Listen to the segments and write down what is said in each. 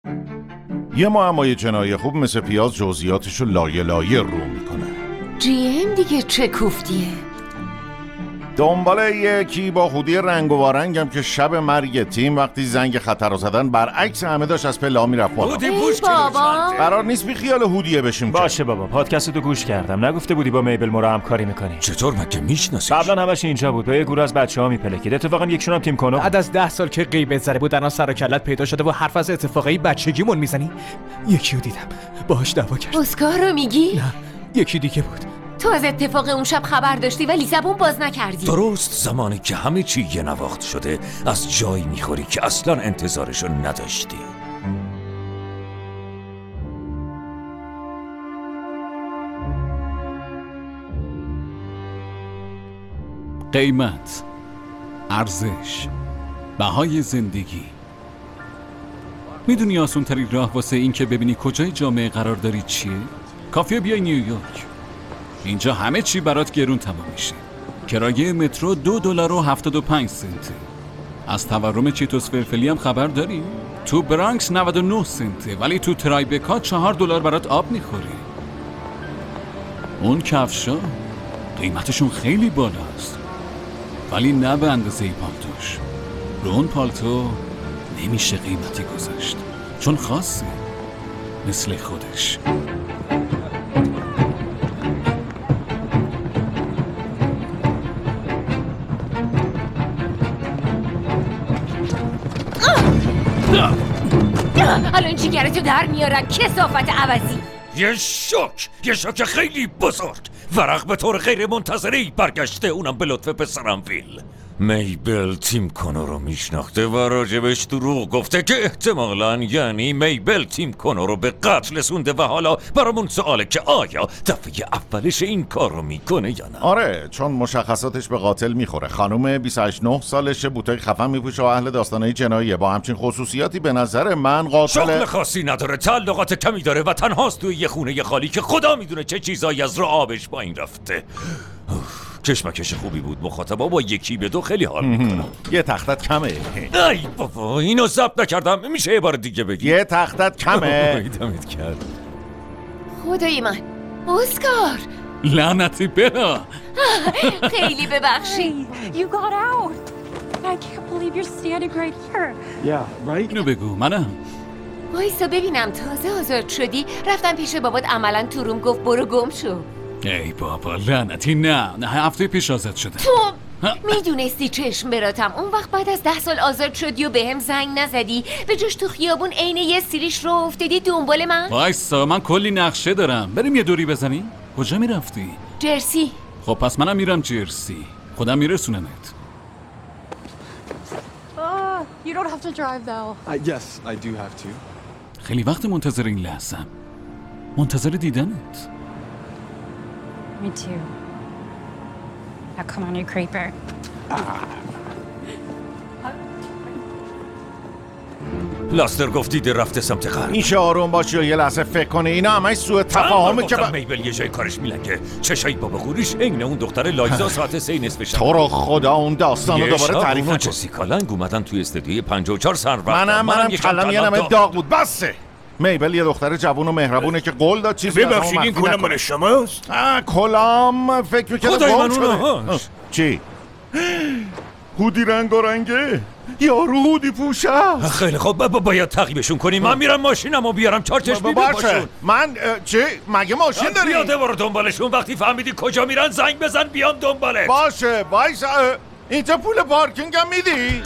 یه معمای جنایی خوب مثل پیاز جزئیاتشو لایه لایه رو میکنه. GM دیگه چه کوفتیه؟ دنبال یکی با هودی رنگ و وارنگم که شب مرگ تیم وقتی زنگ خطر رو زدن برعکس همه داشت از پلا میرفت بالا. هودی پوش بابا قرار نیست بی خیال هودیه بشیم. باشه بابا، پادکستو گوش کردم. نگفته بودی با میبل مورا همکاری میکنی؟ چطور مگه میشناسی؟ قبلا همش اینجا بود، با یه گروه از بچه‌ها میپلکید. اتفاقا یکشون هم تیم کنو. بعد از 10 سال که غیبت زده بود الان سر و کلت پیدا شده و حرف از اتفاقای بچگیمون میزنی. یکیو دیدم باهاش دعوا کرد. اسکار رو میگی؟ نه یکی دیگه بود. تو از اتفاق اون شب خبر داشتی ولی زبون باز نکردی. درست زمانی که همه چی یه نواخت شده از جایی میخوری که اصلا انتظارشو نداشتی. قیمت، ارزش، بهای زندگی. میدونی آسون ترین راه واسه این که ببینی کجای جامعه قرار داری چیه؟ کافیه بیای نیویورک. اینجا همه چی برات گرون تمام میشه. کرایه مترو $2.75. از تورم چیتوس فلفلی هم خبر داری؟ تو برانکس 99 سنته ولی تو ترایبکا $4 برات آب میخوره. اون کفشا قیمتشون خیلی بالاست ولی نه به اندازه پالتوش. رو اون پالتو نمیشه قیمتی گذاشت چون خاصه مثل خودش. الان جیگرتو در میارن کثافت عوضی. یه شوک خیلی بزرگ. ورق به طور غیر منتظری برگشته، اونم به لطف پسرم ویل. میبل تیم کنو رو میشناخته و راجبش دروغ گفته که احتمالاً یعنی میبل تیم کنو رو به قتل رسونده و حالا برامون سواله که آیا دفعه اولش این کار رو میکنه یا نه. آره چون مشخصاتش به قاتل میخوره. خانوم 28-9 سالشه، بوتای خفن میپوشه و اهل داستانای جناییه. با همچین خصوصیاتی به نظر من قاتل. شغل خاصی نداره، تعلقات کمی داره و تنهاست توی یه خونه خالی که خدا میدونه چه چیزایی از رو آبش پایین رفته. کشمکش خوبی بود. مخاطبا با 1-2 خیلی حال میکنم. یه تختت کمه. ای بابا اینو ضبط نکردم، میشه یه بار دیگه بگی؟ یه تختت کمه. دمت کرد. خدای من اسکار لعنتی برا. خیلی ببخشید. You got out. I can't believe you're standing right here. اینو بگو منم. وایسا ببینم تازه آزاد شدی. رفتم پیش بابات عملا تو روم گفت برو گم شو. ای بابا لعنتی نه هفته پیش آزاد شده. تو میدونستی چشم براتم اون وقت بعد از 10 سال آزاد شدی و بهم زنگ نزدی، به جاش تو خیابون عین یه سیریش رو افتادی دنبال من. وایسا من کلی نقشه دارم، بریم یه دوری بزنیم. کجا میرفتی؟ جرسی. خب پس منم میرم جرسی، خودم میرسونمت. You don't have to drive though. Yes, I do have to. خیلی وقت منتظر این لحظه‌ام، منتظر دیدنت. Me too. Now come on, you creeper. لاستر گفت دیده رفته سمت غرب. میشه آروم باشی و یه لحظه فکر کنه؟ اینا همش سوء تفاهمه که میبل یه جای کارش میلنگه. چشای بابا غوریش عین اون دختر لایزا ساعت 3 نصف شب. تو رو خدا اون داستانو دوباره تعریف کن. کن. جسیکا لنگ اومدن توی استودیوی 54 سر وقت. منم کلم یه نمه داغ بود. بسه. میبل یه دختر جوون و مهربونه که قول داد چیزی از ببخشید این کلام مال شماست؟ کلام فکر می‌کردم خدای من گم شده. اونهاش. چی؟ هودی رنگه یارو هودی پوشه. خیلی خوب باید تعقیبشون کنیم. من میرم ماشینمو بیارم چارچشمی باشون. من چی؟ مگه ماشین داری؟ پیاده برو دنبالشون. وقتی فهمیدی کجا میرن زنگ بزن بیام دنبالت. باشه وایسا. اینجا پول پارکینگ هم میدی؟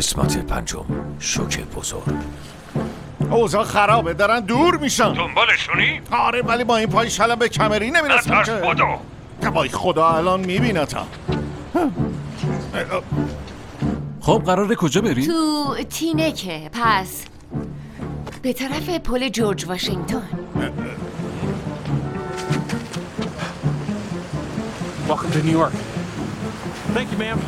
قسمت پنجم، شوک بزرگ. اوضاع خرابه، دارن دور میشن. دنبالشونی؟ آره، ولی با این پای شلم به کمری نمیرسن نترس که. بدو. وای خدا، الان میبینتم. خب قراره کجا بریم؟ تو تینکه، پس به طرف پل جورج واشنگتن. Welcome to New York. Thank you, ma'am.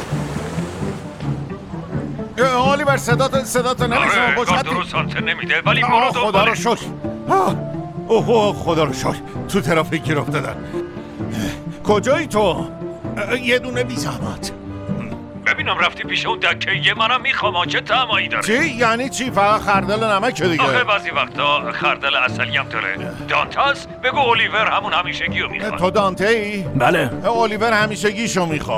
الیور صدات نمیشنم. آره، درست آنتن نمیده ولی برو خدا رو دنبالش. شکر. اوه خدا رو شکر، تو ترافیک گیر افتادن. کجایی تو؟ یه دونه بی زحمت. ببینم رفتی پیش اون دکه منم میخوام. چه طمعی داره؟ چی؟ یعنی چی؟ فقط خردل نمکه دیگه. آخه بعضی وقتا خردل اصلی هم داره. دانتاس بگو اولیور همون همیشگیو میخواد. تو دانته ای؟ بله. اولیور همیشگیشو میخواد.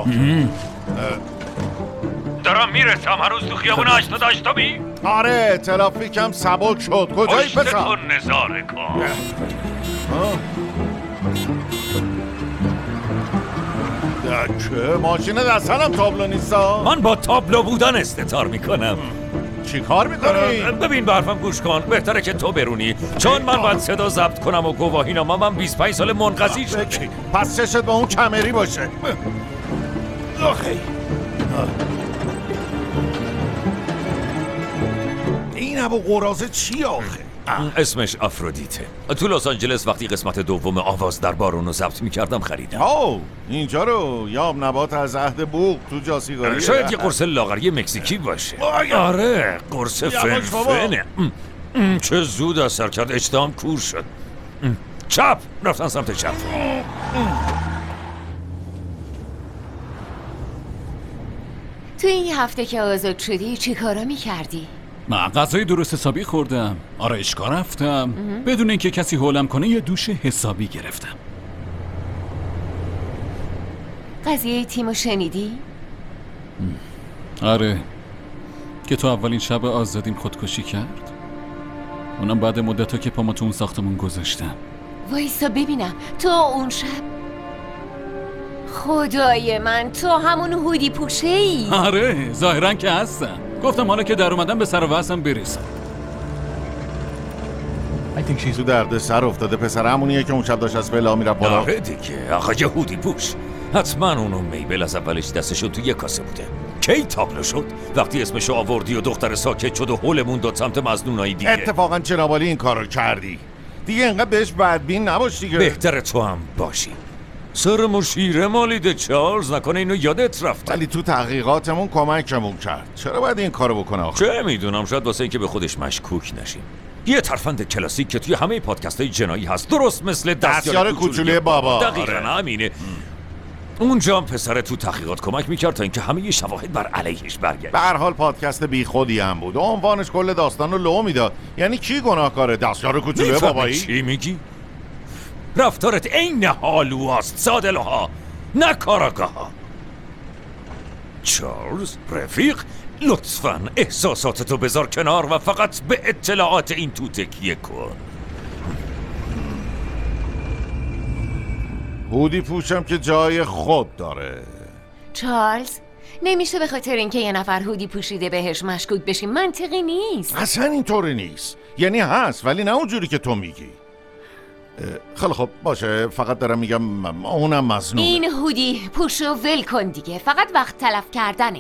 دارم میرسم، هنوز تو خیابون 88 می؟ آره، ترافیکم سبک شد. کجایی پشت پسر؟ تو نظاره کن. دکه ماشین دستانم تابلو نیستا؟ من با تابلو بودن استتار میکنم. چی کار میکنی؟ ببین به حرفم گوش کن، بهتره که تو برونی، چون من باید صدا ضبط کنم و گواهی نامم من 25 سال منقضی شده. پس چشت با اون کمری باشه. آخی این ابو قرازه چی آخه؟ اسمش آفرودیته. تو لس آنجلس وقتی قسمت دوم آواز در بارون رو ضبط میکردم خریدم. اینجا رو یاب نبات از عهد بوق تو جاسیگاری. شاید یه قرص لاغری مکزیکی باشه. آره، قرص فنفنه. چه زود اثر کرد، اشتهام کور شد. چپ، رفتن سمت چپ. تو این هفته که آزاد شدی چی کارا میکردی؟ من غذای درست حسابی خوردم، آرایشگاه رفتم، بدون اینکه کسی هولم کنه یه دوش حسابی گرفتم. قضیه تیمو شنیدی؟ آره، که تو اولین شب آزادیم خودکشی کرد. اونم بعد مدت‌ها که پامو تو اون ساختمون گذاشتم. وایسا ببینم، تو اون شب خدای من، تو همون هودی پوشه ای؟ آره، ظاهراً که هستم. گفتم حالا که در اومدم به سر و وصلم برسم. تو درد سر افتاده. پسر همونیه که اون شب داشت از پلا میره بالا. آره دیگه، آقا یه هودی پوش. حتما اونو میبل از اولش دستشو تو یه کاسه بوده. کی تابلو شد؟ وقتی اسمشو آوردی و دختر ساکت شد و حولمون داد سمت مظنونایی دیگه. اتفاقا جنابالی این کارو کردی دیگه، اینقدر بهش بدبین نباش دیگه. بهتره تو هم باشی. سرمو شیره مالیده چارلز، نکنه اینو یادت رفته. ولی تو تحقیقاتمون کمکمون کرد. چرا باید این کارو بکنه آخه؟ چه میدونم، شاید واسه اینکه به خودش مشکوک نشیم. یه ترفند کلاسیک که توی همه پادکست‌های جنایی هست، درست مثل دستیار کوچولوی بابا. دقیقاً همینه. اونجا هم پسر تو تحقیقات کمک میکرد تا اینکه همه شواهد بر علیهش برگرده. به هر حال پادکست بی خودی هم بود و عنوانش کل داستان رو لو میداد. یعنی کی گناهکاره؟ دستیار کوچولوی بابایی؟ چی میگی؟ رفتارت عین حالواست، سادلها، نه کاراگاها. چارلز رفیق، لطفاً احساساتتو بذار کنار و فقط به اطلاعات این تو تکیه کن. هودی پوشم که جای خود داره. چارلز، نمیشه به خاطر اینکه یه نفر هودی پوشیده بهش مشکوک بشیم، منطقی نیست. اصلا اینطوری نیست. یعنی هست ولی نه اونجوری که تو میگی. خیلی خب باشه، فقط دارم میگم اونم مظنونه. این هودی پوشو ول کن دیگه، فقط وقت تلف کردنه.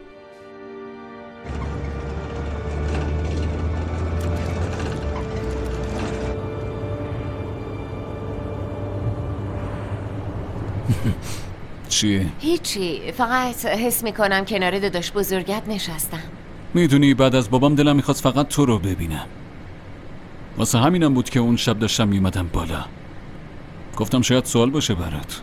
چیه؟ هیچی، فقط حس میکنم کنار داداش بزرگت نشستم. میدونی بعد از بابام دلم میخواست فقط تو رو ببینم. واسه همینم بود که اون شب داشتم میومدم بالا. گفتم شاید سوال باشه برات.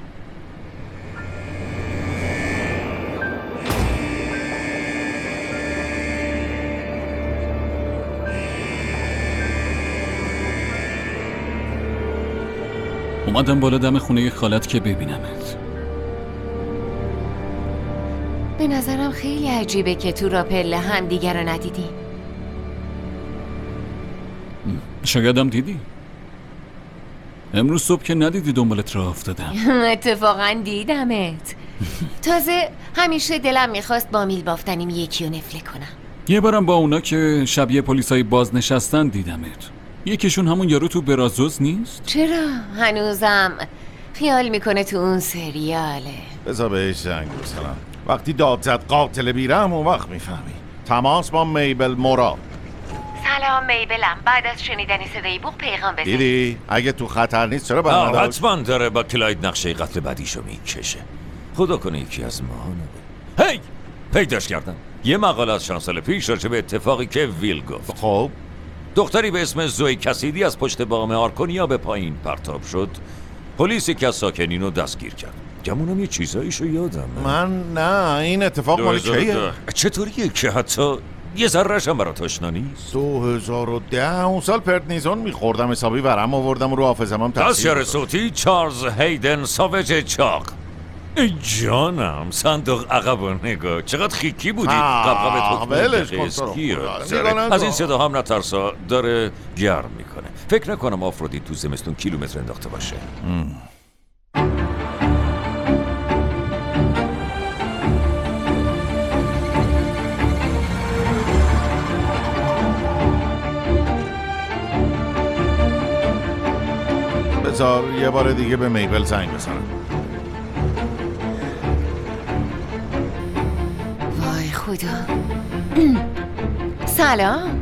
اومدم بالا دم خونه خالت که ببینمت. به نظرم خیلی عجیبه که تو را پله هم دیگر رو ندیدی. شایدم دیدی. امروز صبح که ندیدی دنبالت راه افتادم. اتفاقا دیدمت. تازه همیشه دلم میخواست با میل بافتنیم یکی رو نفله کنم. یه بارم با اونا که شبیه پلیسای بازنشستن دیدمت. یکیشون همون یارو تو برازوز نیست؟ چرا؟ هنوزم خیال میکنه تو اون سریاله. بذار بهش زنگ بزنم. وقتی داد زد قاتل بیرم اون وقت میفهمی. تماس با میبل مورا. سلام میبلم. بعد از شنیدن صدای بوق پیغام بده. دیدی؟ اگه تو خطر نیست چرا برنامه حتما داره با کلاید نقشه قتل بعدیشو میکشه. خدا کنه یکی از ما نبود. هی! پیداش کردم. یه مقاله از چند سال پیش راجع به اتفاقی که ویل گفت. خب دختری به اسم زوی کسیدی از پشت بام آرکونیا به پایین پرتاب شد. پلیس یکی از ساکنین رو دستگیر کرد. گمونم یه چیزایشو یادم. من نه، این اتفاق مال کیه؟ چطوریه که حتی یه ذره‌ش هم برات آشنا نیست؟ 2010 اون سال پرتنیزون میخوردم حسابی ورم آوردم و رو حافظم هم دستیار صوتی چارلز هیدن ساوج چاق. ای جانم، صندوق عقب و نگاه چقدر خیکی بودی. قبقبت ولش کن از این صدا هم نترسا، داره گرم میکنه. فکر نکنم آفرودیت تو زمستون کیلومتر انداخته باشه. بذار یه بار دیگه به میبل زنگ بزنم. وای خدا. سلام.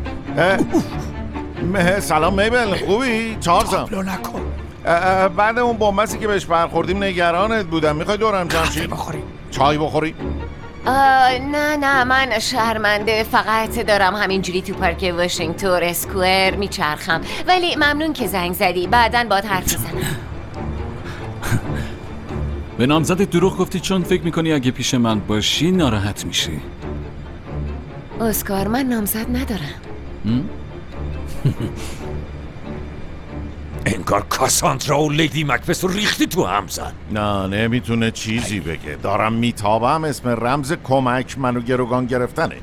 سلام میبل، خوبی؟ چارلزم. تابلو نکن. بعد اون بومبستی که بهش برخوردیم نگرانت بودم. میخوای دورم جمع شی؟ چای بخوری؟ نه من شرمنده، فقط دارم همینجوری تو پارک واشنگتن اسکوئر میچرخم. ولی ممنون که زنگ زدی، بعداً باهات حرف بزنم. به نامزدت دروغ گفتی چون فکر میکنی اگه پیش من باشی ناراحت میشی. اسکار، من نامزد ندارم. انگار کاساندرا و لیدی مکبث رو ریختی تو هم زن. نه نمیتونه چیزی بگه. دارم میتابم. اسم رمز کمک منو گروگان گرفتنه.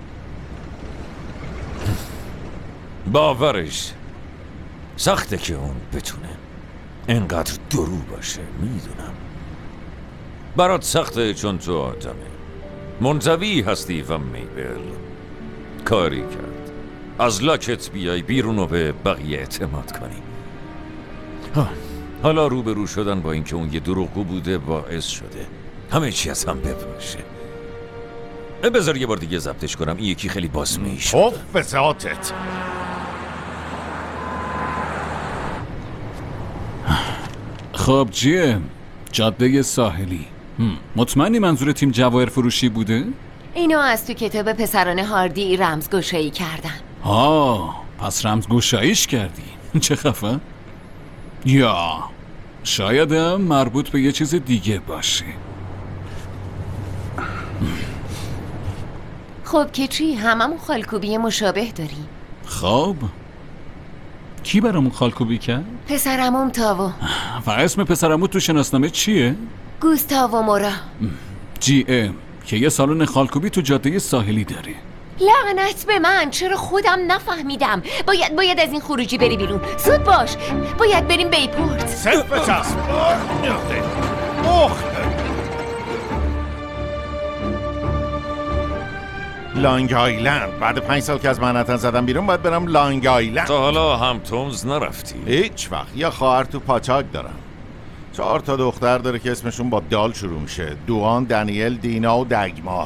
باورش سخته که اون بتونه انقدر درو باشه. میدونم برات سخته چون تو آدمه منزوی هستی و میبل کاری کرد از لاکت بیای بیرون و به بقیه اعتماد کنی. حالا روبرو شدن با اینکه اون یه دروغگو بوده باعث شده همه چی از هم بپاشه. بذار یه بار دیگه ضبطش کنم. این یکی خیلی باسمه‌ای شد. توف به ذاتت. خب چیه؟ جاده ساحلی. مطمئنی منظور تیم جواهر فروشی بوده؟ اینو از تو کتاب پسران هاردی رمزگشایی کردن. پس رمزگشاییش کردی. چه خفن؟ یا شاید هم مربوط به یه چیز دیگه باشه. خب که چی؟ هممون خالکوبی مشابه داریم. خب کی برامون خالکوبی کرد؟ پسرموم تاو. و اسم پسرمو تو شناسنامه چیه؟ گوستاو مورا. جی ام که یه سالن خالکوبی تو جاده ساحلی داره. لعنت به من، چرا خودم نفهمیدم؟ باید از این خروجی بری بیرون. زود باش، باید بریم بیپورت. صرف بچسب. لانگ آیلند. بعد 5 سال که از منحتن زدم بیرون باید برم لانگ آیلند. تا حالا هم تونز نرفتی؟ هیچ وقت. یه خواهر تو پاچاک دارم. 4 تا دختر داره که اسمشون با دال شروع میشه. دوان، دنیل، دینا و دگمار.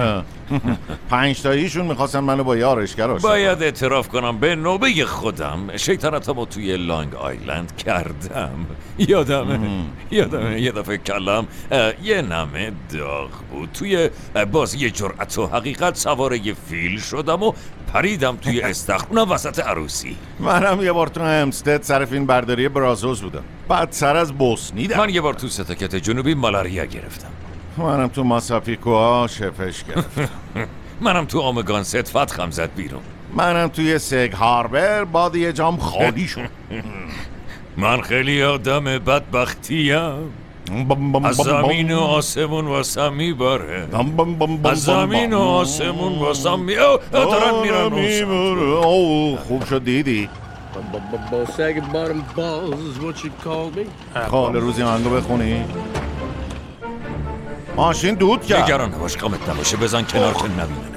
5 تاییشون میخواستن منو با یارشگر آشنا. باید اعتراف کنم به نوبه خودم شیطنتمو توی لانگ آیلند کردم. یادمه یه دفعه کلم یه نمه داغ بود. توی بازی جرأت و حقیقت سوار یه فیل شدم و پریدم توی استخر، اونم وسط عروسی. منم یه بار تو همستد سر فیلم برداری برازوز بودم. بعد سر از بوسنیدم. من یه بار تو ستاکت جنوبی مالاریا گرفتم. منم تو ماساپیکوها شفش گرفتم. منم تو آمگانست فتخم زد بیرون. منم توی سگ هاربر باد یه جام خالی شد. من خیلی آدم بدبختیم. از زمین و آسمون واسم میباره. از زمین و آسمون واسم دارن میرن. خوب شد دیدی. Saggy bottom balls is what you call me. حال روزی آهنگو بخونی. ماشین دود کرد. نگران نباش، قامت نباشه، بزن کنار که نبینه.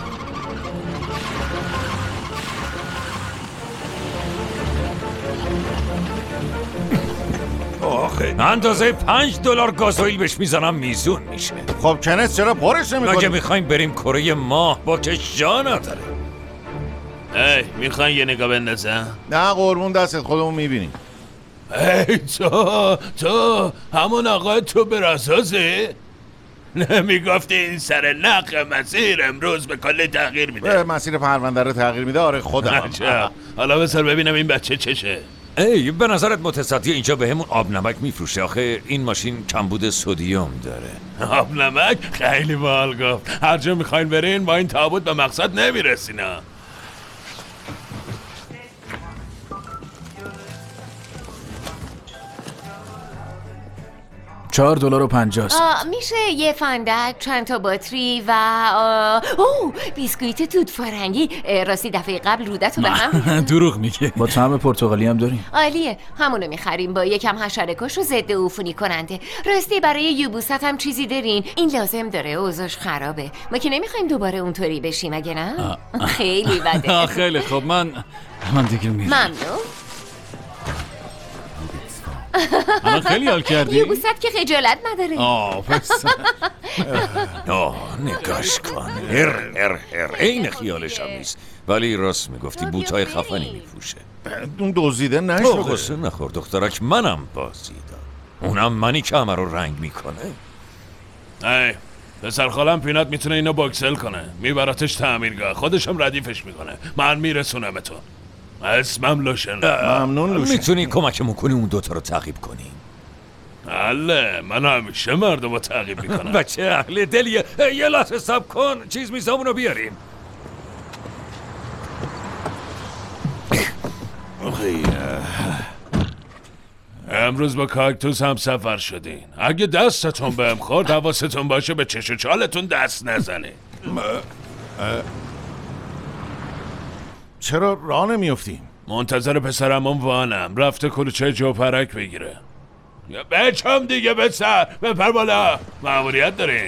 آخه اندازه $5 گازوئیل بهش میزنم میزون میشه. خب کنس چرا پرش نمی‌کنی؟ مگه میخوایم بریم کره ماه با که جا نداره؟ هی میخوای یه نگاه بندازم؟ نه قربون دستت، خودمون میبینیم. هی تو همون آقای تو براسازی؟ نمیگفتی این سر نق مسیر امروز به کلی تغییر میده؟ مسیر پرونده رو تغییر میده. آره خودم. عجب. حالا بسر ببینم این بچه چشه. ای به نظرت متصدی اینجا به همون آب نمک میفروشه؟ آخه این ماشین کمبود سدیم داره. آب نمک؟ خیلی باحال گفت. هر جا میخواین برین با این تابوت به مقصد نمیرسین. $4.50. میشه یه فندک، چند تا باتری و بیسکویت توت فرنگی. راستی دفعه قبل رودتو به هم ریختم. دروغ میگه. با طعم پرتغالی هم داریم. عالیه، همونو میخریم با یکم حشره‌کش و ضد عفونی کننده. راستی برای یوبوست هم چیزی دارین؟ این لازم داره، اوضاعش خرابه. ما که نمیخوایم دوباره اونطوری بشیم اگه نه؟ خیلی بده. خیلی خب من دیگه میرم. ممنون. الان خیلی حال کردی؟ یوبوست که خجالت نداره. پس نگاش کن. هر این خیالش هم نیست. ولی راست میگفتی، بوتای خفنی میپوشه. اون دزدیده تو نشده. غصه نخور دخترک، منم بازیدم. اونم منی که همه رو رنگ میکنه. ای پسر خالم پینات میتونه اینو باکسل کنه، میبراتش تعمیرگاه، خودشم ردیفش میکنه، من میرسونم تو. اسمم لوشن. ممنون لوشن. میتونی کمکمون کنی اون دوتا رو تعقیب کنی؟ بله، من همیشه مردم رو تعقیب میکنم. بچه اهل دلیه. یه لحظه صبر کن، چیز میزامون رو بیاریم. امروز با کاکتوس هم سفر شدین. اگه دستتون بهم خورد حواستون باشه به چش و چالتون دست نزنه. چرا راه نمیافتیم؟ منتظر پسرمون وانم، رفته کلوچه جوپرک بگیره. یا بچم دیگه بسر بپر بالا، مأموریت دارین.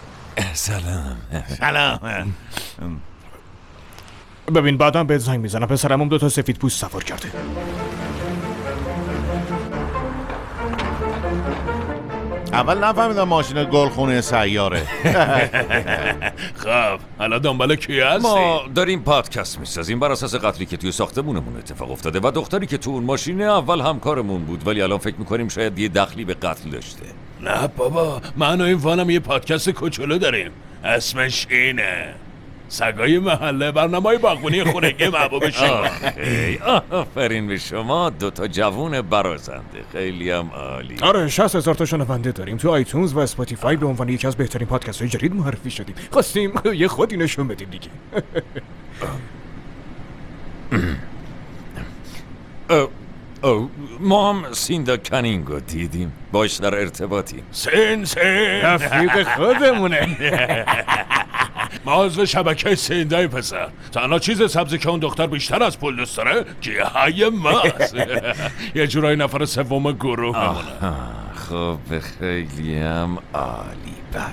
سلام. ببین بعدم بهت زنگ میزنم. پسرمون 2 سفید پوست سوار کرده. اول نفهمیدم ماشین گلخونه سیاره. خب حالا دنبال کی هستی؟ ما داریم پادکست میسازیم بر اساس قتلی که توی ساختمونمون اتفاق افتاده و دختری که تو اون ماشینه اول همکارمون بود، ولی الان فکر میکنیم شاید یه دخلی به قتل داشته. نه بابا، من و این وانم یه پادکست کوچولو داریم، اسمش اینه سگای محله، برنامه‌ی باغبونی خونگی محبوب شما. آفرین به شما، 2 جوون برازنده، خیلی هم عالی. آره 60,000 تا شنونده داریم. تو آیتونز و اسپاتیفای به عنوان یکی از بهترین پادکست‌های جدید معرفی شدیم. خواستیم یه خودی نشون بدیم دیگه. ما هم سیندا کنینگو دیدیم، باش در ارتباطیم. سین رفیق خودمونه. ما عضو شبکه سیندای پسر. تنها چیز سبزی که اون دختر بیشتر از پول دوست داره گیاهای ماست. یه جورای نفر سوم گروه بمونه. خب خیلی هم عالی. بله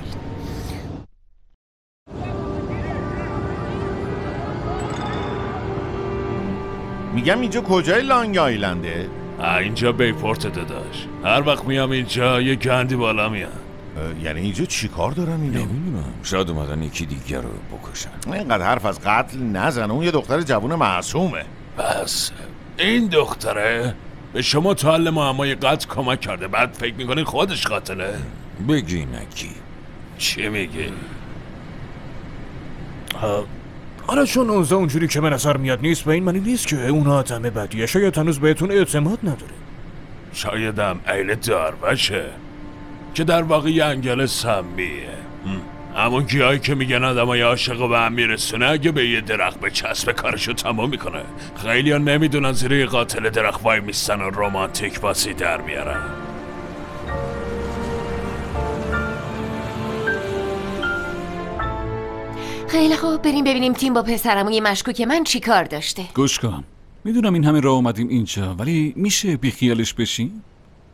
میگم اینجا کجای لانگ آیلنده؟ اینجا بیپورت داداش. هر وقت میام اینجا یه گندی بالا میاد. یعنی اینجا چی کار دارن اینا؟ نمیدونم، شاید اومدن یکی دیگر رو بکشن. اینقدر حرف از قتل نزن، اون یه دختر جوون معصومه. بس این دختره به شما تا حل معمای قتل کمک کرده، بعد فکر میکنین خودش قاتله؟ بگی نگی. چی میگی؟ آره چون اوضاع اونجوری که به نظر میاد نیست، به این معنی نیست که اون آدم بدیه. شاید هنوز بهتون اعتماد نداره. شایدم عیل داربشه که در واقع یه انگل سمیه. همون گیاهی که میگن آدمای عاشق و به هم میرسونه، اگه به یه درخت بچسبه کارشو تمام میکنه. خیلی ها نمیدونن زیر یه قاتل درخت وای میستن و رومانتیک باسی در میارن. خیلی خوب، بریم ببینیم تیم با پسرمون یه مشکوک من چی کار داشته. گوش کن، میدونم این همه راه اومدیم اینجا، ولی میشه بیخیالش بشیم؟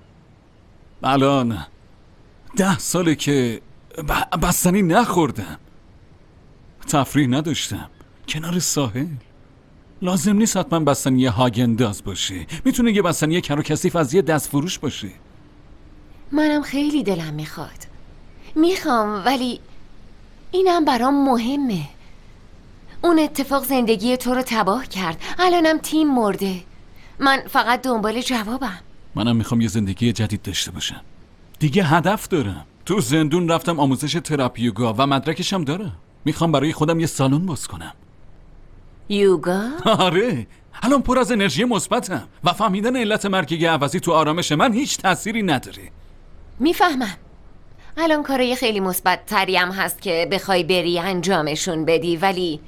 الان 10 ساله که بستنی نخوردم، تفریح نداشتم، کنار ساحل. لازم نیست حتما بستنی هاگنداز باشه، میتونه یه بستنی کر و کثیف از یه دست فروش باشه. منم خیلی دلم میخوام، ولی اینم برام مهمه. اون اتفاق زندگی تو رو تباه کرد، الانم تیم مرده. من فقط دنبال جوابم. منم میخوام یه زندگی جدید داشته باشم. دیگه هدف دارم. تو زندون رفتم آموزش تراپی یوگا و مدرکشم دارم. میخوام برای خودم یه سالن باز کنم. یوگا؟ آره، الان پر از انرژی مثبتم و فهمیدن علت مرگ یه عوضی تو آرامش من هیچ تأثیری نداره. میفهمم. الان کارای خیلی مثبت تری هم هست که بخوای بری انجامشون بدی، ولی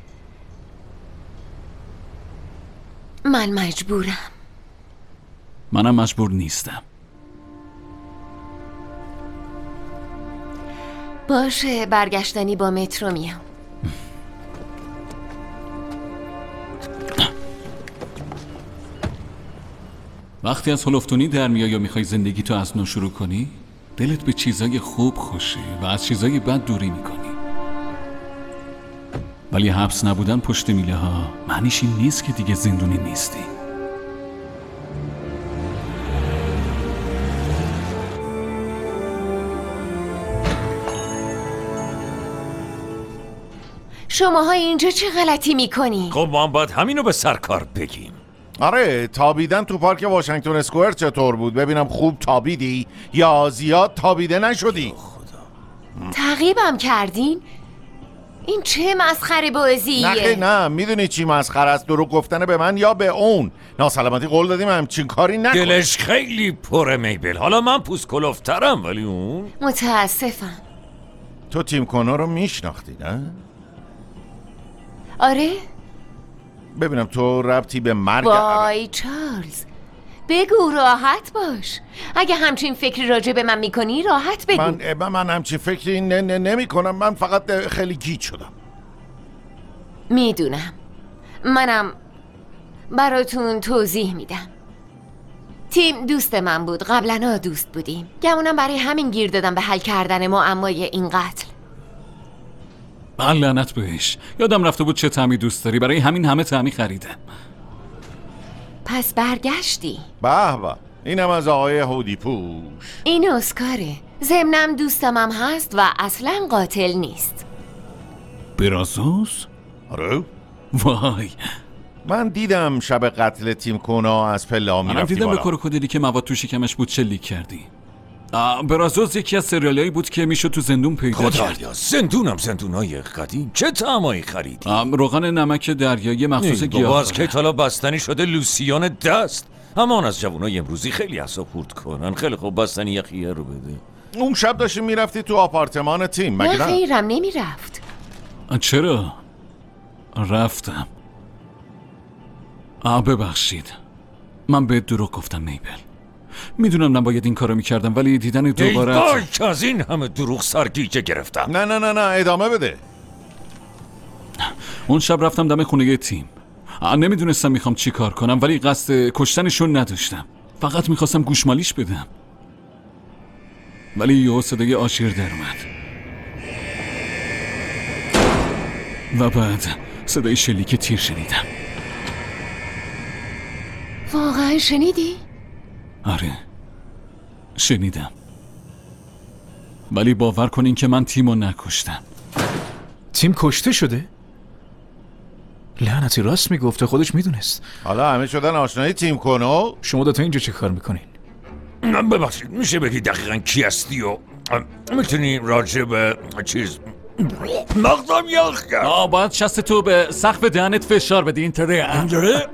من مجبورم. منم مجبور نیستم. باشه، برگشتنی با مترو میام. وقتی از هلفتونی در میای یا میخوای زندگی تو از نو شروع کنی، دلت به چیزای خوب خوشه و از چیزای بد دوری میکنی. ولی حبس نبودن پشت میله ها معنیش این نیست که دیگه زندونی نیستی. شماها اینجا چه غلطی میکنی؟ خب ما هم باید همینو به سرکار بگیم. آره، تابیدن تو پارک واشنگتن اسکوئر چطور بود؟ ببینم خوب تابیدی یا زیاد تابیده نشدی؟ تعقیبم کردین؟ این چه مسخره بازیه؟ نه میدونی چی مسخره است؟ دروغ گفتن به من یا به اون؟ ناسلامتی قول دادیم همچین کاری نکن. دلش خیلی پره میبل. حالا من پوست کلفترم ولی اون متاسفم. تو تیم کنور رو میشناختی نه؟ آره؟ ببینم تو ربطی به مرگ وای چارلز، بگو، راحت باش. اگه همچین فکری راجع به من میکنی راحت بگو. من همچین فکری نمی کنم. من فقط خیلی گیج شدم. میدونم. منم براتون توضیح میدم. تیم دوست من بود، قبلا دوست بودیم. گمونم برای همین گیر دادم به حل کردن معمای این قتل. لعنت بهش، یادم رفته بود چه طعمی دوست داری، برای همین همه طعمی خریدم. پس برگشتی؟ به به، اینم از آقای هودی پوش. این اسکاره. ضمنم دوستمم هست و اصلا قاتل نیست. برازوس؟ آره؟ وای، من دیدم شب قتل تیم کونا از پله میرفتی منم دیدم بالا. به کروکودیلی که مواد تو شکمش بود چه لیک کردی. برازوس یکی از سریالیایی بود که میشد تو زندون پیدا کرد. خدایا، زندونای قدیم. چه طعمایی خریدی؟ روغن نمک دریایی مخصوص گیاه. باز که حالا بستنی شده لوسیان دست. همان از جوانای امروزی خیلی اعصاب خورد کنن. خیلی خوب، بستنی یه خیار رو بده. اون شب داشتی میرفتی تو آپارتمان تیم مگه نه نه؟ خیرم نمیرفت. چرا؟ رفتم. ببخشید، من به دروغ گفتم میبل. میدونم نباید این کارو میکردم، ولی دیدن دوباره وای که از این همه دروغ سرگیجه گرفتم. نه ادامه بده. اون شب رفتم دم خونه تیم. نمیدونستم میخوام چی کار کنم، ولی قصد کشتنشون نداشتم. فقط میخواستم گوشمالیش بدم. ولی یهو صدای آژیر در اومد و بعد صدای شلیک تیر شنیدم. واقعا شنیدی؟ آره، شنیدم. ولی باور کنین که من تیمو نکشتم. تیم کشته شده؟ لعنتی راست میگفته، خودش میدونست. حالا همه شدن آشنای تیم کنو؟ شما دوتا اینجا چه کار میکنین؟ ببخشید، میشه بگی دقیقا کی هستی و میتونی راجع به چیز مغزم یخ کرد. باید شست تو به سقف دهنت فشار بدی. اینطوره؟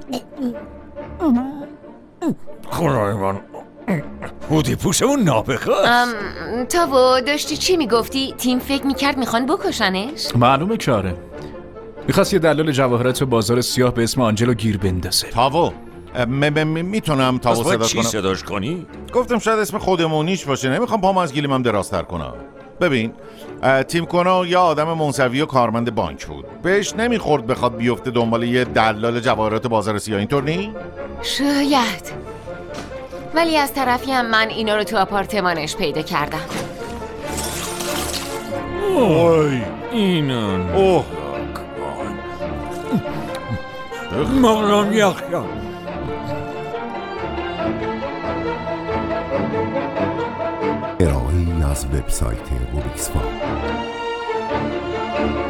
خدای من، هودی پوشمون نابخواست. تاو داشتی چی میگفتی؟ تیم فکر میکرد میخوان بکشنش؟ معلومه که آره. میخواست یه دلال جواهرات بازار سیاه به اسم آنجلو گیر بندازه. تاو میتونم تاو باید صدا چی کنم؟ صداش کنی؟ گفتم شاید اسم خودمونیش باشه، نمیخوام پام از گیلیمم درازتر کنم. ببین تیم کنو یه آدم منزوی و کارمند بانک بود. بهش نمیخورد بخواد بیفته دنبال یه دلال جواهرات بازار سیاه، اینطور نی؟ شاید، ولی از طرفی هم من اینا رو تو آپارتمانش پیدا کردم. اوه اینان اوه مولان یخیا. ارائه‌ای از وبسایت روبیکس فام.